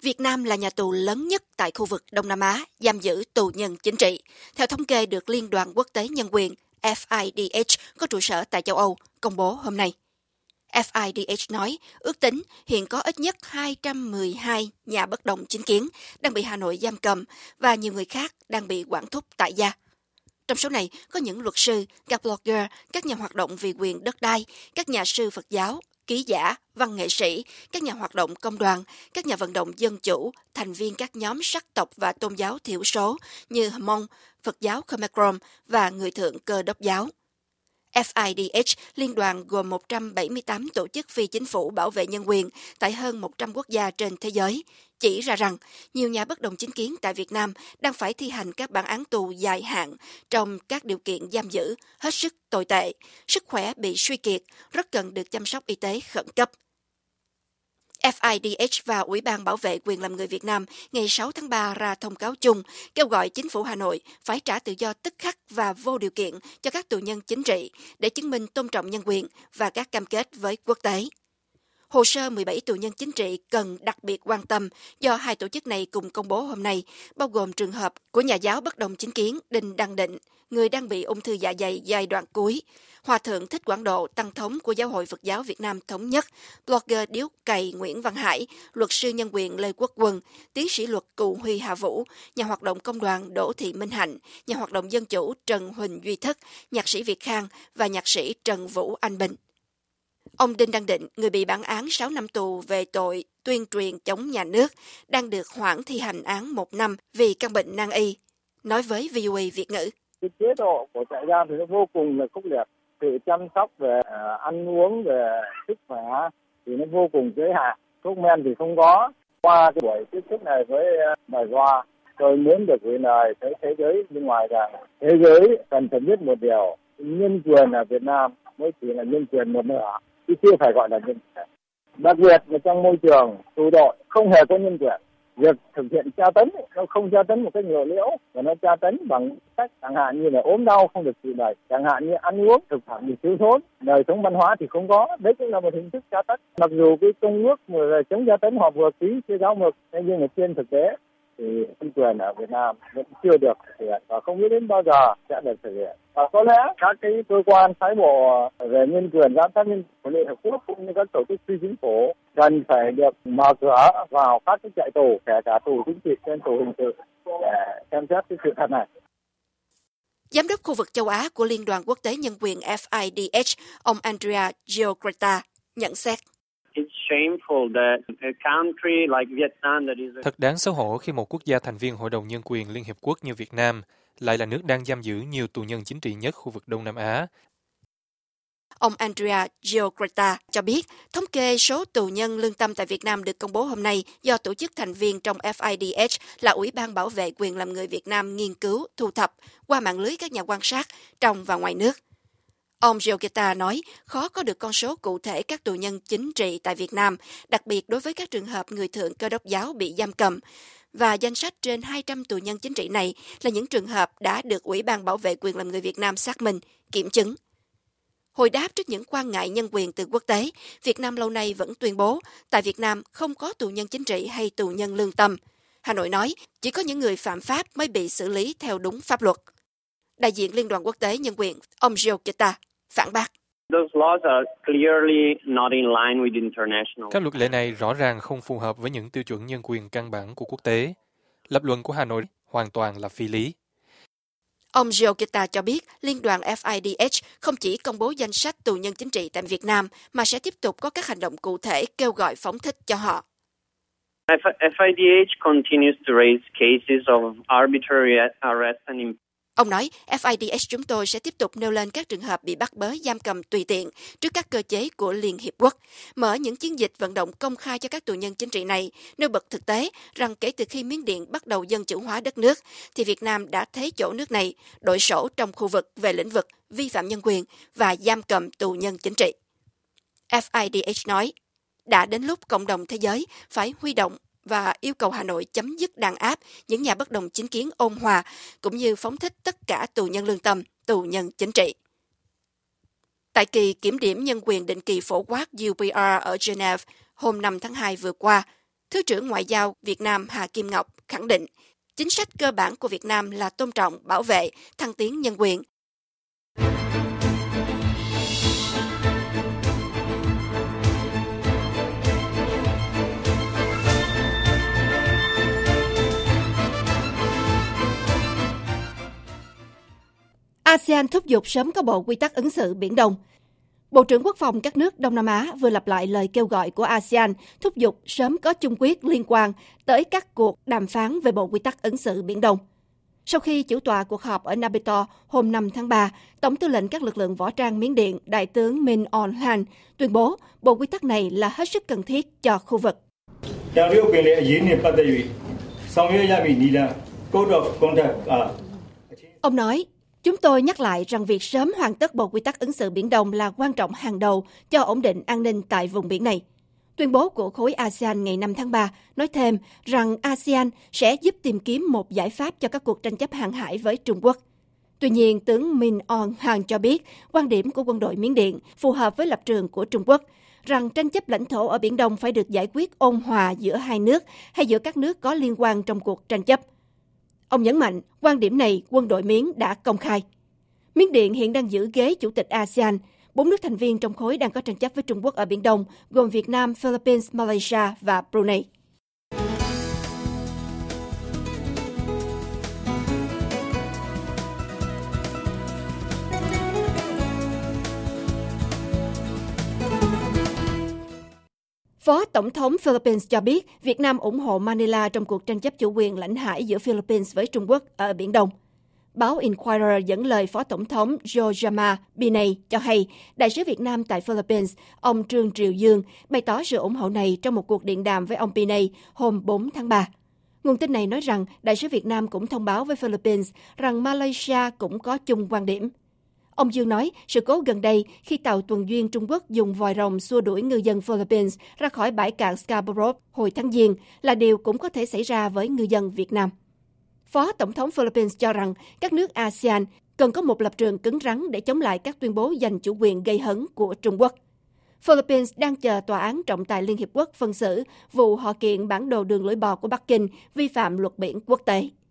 Việt Nam là nhà tù lớn nhất tại khu vực Đông Nam Á, giam giữ tù nhân chính trị. Theo thống kê được Liên đoàn Quốc tế Nhân quyền FIDH có trụ sở tại châu Âu công bố hôm nay. FIDH nói ước tính hiện có ít nhất 212 nhà bất đồng chính kiến đang bị Hà Nội giam cầm và nhiều người khác đang bị quản thúc tại gia. Trong số này có những luật sư, các blogger, các nhà hoạt động vì quyền đất đai, các nhà sư Phật giáo, ký giả, văn nghệ sĩ, các nhà hoạt động công đoàn, các nhà vận động dân chủ, thành viên các nhóm sắc tộc và tôn giáo thiểu số như Hmong, Phật giáo Khmer Krom và người thượng Cơ đốc giáo. FIDH, liên đoàn gồm 178 tổ chức phi chính phủ bảo vệ nhân quyền tại hơn 100 quốc gia trên thế giới, chỉ ra rằng nhiều nhà bất đồng chính kiến tại Việt Nam đang phải thi hành các bản án tù dài hạn trong các điều kiện giam giữ hết sức tồi tệ, sức khỏe bị suy kiệt, rất cần được chăm sóc y tế khẩn cấp. FIDH và Ủy ban Bảo vệ quyền làm người Việt Nam ngày 6 tháng 3 ra thông cáo chung kêu gọi chính phủ Hà Nội phải trả tự do tức khắc và vô điều kiện cho các tù nhân chính trị để chứng minh tôn trọng nhân quyền và các cam kết với quốc tế. Hồ sơ 17 tù nhân chính trị cần đặc biệt quan tâm do hai tổ chức này cùng công bố hôm nay, bao gồm trường hợp của nhà giáo bất đồng chính kiến Đinh Đăng Định, người đang bị ung thư dạ dày giai đoạn cuối, Hòa thượng Thích Quảng Độ, tăng thống của Giáo hội Phật giáo Việt Nam Thống nhất, blogger điếu cày Nguyễn Văn Hải, luật sư nhân quyền Lê Quốc Quân, tiến sĩ luật Cù Huy Hà Vũ, nhà hoạt động công đoàn Đỗ Thị Minh Hạnh, nhà hoạt động dân chủ Trần Huỳnh Duy Thức, nhạc sĩ Việt Khang và nhạc sĩ Trần Vũ Anh Bình. Ông Đinh Đăng Định, người bị bản án 6 năm tù về tội tuyên truyền chống nhà nước, đang được hoãn thi hành án 1 năm vì căn bệnh nan y, nói với VOA Việt ngữ. Cái chế độ của trại giam thì nó vô cùng là khốc liệt, sự chăm sóc về ăn uống, về sức khỏe thì nó vô cùng giới hạn, thuốc men thì không có. Qua cái buổi tiếp xúc này với bà Doa, tôi muốn được gửi lời tới thế giới bên ngoài rằng thế giới cần phải biết một điều, nhân quyền ở Việt Nam mới chỉ là nhân quyền một nửa, chứ chưa phải gọi là nhân quyền. Đặc biệt là trong môi trường tù đội không hề có nhân quyền. Việc thực hiện tra tấn, nó không tra tấn một cách lộ liễu, và nó tra tấn bằng cách chẳng hạn như là ốm đau không được chịu đẩy, chẳng hạn như ăn uống, thực phẩm bị thiếu thốn, đời sống văn hóa thì không có, đấy cũng là một hình thức tra tấn. Mặc dù cái công ước chống tra tấn họ vừa ký trên giáo mực, nhưng mà trên thực tế thì nhân quyền ở Việt Nam vẫn chưa được thực hiện và không biết đến bao giờ sẽ được thực hiện. Và có lẽ các cái cơ quan phái bộ về nhân quyền, giám sát nhân quyền của Liên Hợp Quốc cũng như các tổ chức phi chính phủ cần phải được mở cửa vào các cái trại tù, kể cả tù chính trị, trên tù hình sự để xem xét cái sự thật này. Giám đốc khu vực châu Á của Liên đoàn Quốc tế Nhân quyền FIDH, ông Andrea Giorgetta, nhận xét. Thật đáng xấu hổ khi một quốc gia thành viên Hội đồng Nhân quyền Liên Hiệp Quốc như Việt Nam lại là nước đang giam giữ nhiều tù nhân chính trị nhất khu vực Đông Nam Á. Ông Andrea Giorgetta cho biết, thống kê số tù nhân lương tâm tại Việt Nam được công bố hôm nay do tổ chức thành viên trong FIDH là Ủy ban Bảo vệ quyền làm người Việt Nam nghiên cứu, thu thập qua mạng lưới các nhà quan sát trong và ngoài nước. Ông Giorgetta nói khó có được con số cụ thể các tù nhân chính trị tại Việt Nam, đặc biệt đối với các trường hợp người thượng Cơ đốc giáo bị giam cầm. Và danh sách trên 200 tù nhân chính trị này là những trường hợp đã được Ủy ban Bảo vệ quyền làm người Việt Nam xác minh, kiểm chứng. Hồi đáp trước những quan ngại nhân quyền từ quốc tế, Việt Nam lâu nay vẫn tuyên bố tại Việt Nam không có tù nhân chính trị hay tù nhân lương tâm. Hà Nội nói chỉ có những người phạm pháp mới bị xử lý theo đúng pháp luật. Đại diện Liên đoàn Quốc tế Nhân quyền, ông Giorgetta, phản bác. Các luật lệ này rõ ràng không phù hợp với những tiêu chuẩn nhân quyền căn bản của quốc tế. Lập luận của Hà Nội hoàn toàn là phi lý. Ông Giorgetta cho biết Liên đoàn FIDH không chỉ công bố danh sách tù nhân chính trị tại Việt Nam mà sẽ tiếp tục có các hành động cụ thể kêu gọi phóng thích cho họ. FIDH continues to raise cases of arbitrary arrest and Ông nói, FIDH chúng tôi sẽ tiếp tục nêu lên các trường hợp bị bắt bớ giam cầm tùy tiện trước các cơ chế của Liên Hiệp Quốc, mở những chiến dịch vận động công khai cho các tù nhân chính trị này, nêu bật thực tế rằng kể từ khi Miến Điện bắt đầu dân chủ hóa đất nước, thì Việt Nam đã thế chỗ nước này đội sổ trong khu vực về lĩnh vực vi phạm nhân quyền và giam cầm tù nhân chính trị. FIDH nói, đã đến lúc cộng đồng thế giới phải huy động và yêu cầu Hà Nội chấm dứt đàn áp những nhà bất đồng chính kiến ôn hòa, cũng như phóng thích tất cả tù nhân lương tâm, tù nhân chính trị. Tại kỳ kiểm điểm nhân quyền định kỳ phổ quát UPR ở Geneva hôm 5 tháng 2 vừa qua, Thứ trưởng Ngoại giao Việt Nam Hà Kim Ngọc khẳng định chính sách cơ bản của Việt Nam là tôn trọng, bảo vệ, thăng tiến nhân quyền. ASEAN thúc giục sớm có bộ quy tắc ứng xử Biển Đông. Bộ trưởng Quốc phòng các nước Đông Nam Á vừa lặp lại lời kêu gọi của ASEAN thúc giục sớm có chung quyết liên quan tới các cuộc đàm phán về bộ quy tắc ứng xử Biển Đông. Sau khi chủ tọa cuộc họp ở Naypyidaw hôm 5 tháng 3, Tổng tư lệnh các lực lượng võ trang Miến Điện, Đại tướng Min Aung Hlaing tuyên bố bộ quy tắc này là hết sức cần thiết cho khu vực. Ông nói, chúng tôi nhắc lại rằng việc sớm hoàn tất bộ quy tắc ứng xử Biển Đông là quan trọng hàng đầu cho ổn định an ninh tại vùng biển này. Tuyên bố của khối ASEAN ngày 5 tháng 3 nói thêm rằng ASEAN sẽ giúp tìm kiếm một giải pháp cho các cuộc tranh chấp hàng hải với Trung Quốc. Tuy nhiên, tướng Min Aung Hlaing cho biết quan điểm của quân đội Miến Điện phù hợp với lập trường của Trung Quốc, rằng tranh chấp lãnh thổ ở Biển Đông phải được giải quyết ôn hòa giữa hai nước hay giữa các nước có liên quan trong cuộc tranh chấp. Ông nhấn mạnh, quan điểm này quân đội Miến đã công khai. Miến Điện hiện đang giữ ghế chủ tịch ASEAN. 4 nước thành viên trong khối đang có tranh chấp với Trung Quốc ở Biển Đông, gồm Việt Nam, Philippines, Malaysia và Brunei. Phó Tổng thống Philippines cho biết Việt Nam ủng hộ Manila trong cuộc tranh chấp chủ quyền lãnh hải giữa Philippines với Trung Quốc ở Biển Đông. Báo Inquirer dẫn lời Phó Tổng thống Jojama Binay cho hay, Đại sứ Việt Nam tại Philippines, ông Trương Triều Dương, bày tỏ sự ủng hộ này trong một cuộc điện đàm với ông Binay hôm 4 tháng 3. Nguồn tin này nói rằng Đại sứ Việt Nam cũng thông báo với Philippines rằng Malaysia cũng có chung quan điểm. Ông Dương nói, sự cố gần đây khi tàu tuần duyên Trung Quốc dùng vòi rồng xua đuổi ngư dân Philippines ra khỏi bãi cạn Scarborough hồi tháng Giêng là điều cũng có thể xảy ra với ngư dân Việt Nam. Phó Tổng thống Philippines cho rằng các nước ASEAN cần có một lập trường cứng rắn để chống lại các tuyên bố giành chủ quyền gây hấn của Trung Quốc. Philippines đang chờ Tòa án trọng tài Liên Hiệp Quốc phân xử vụ họ kiện bản đồ đường lưỡi bò của Bắc Kinh vi phạm luật biển quốc tế.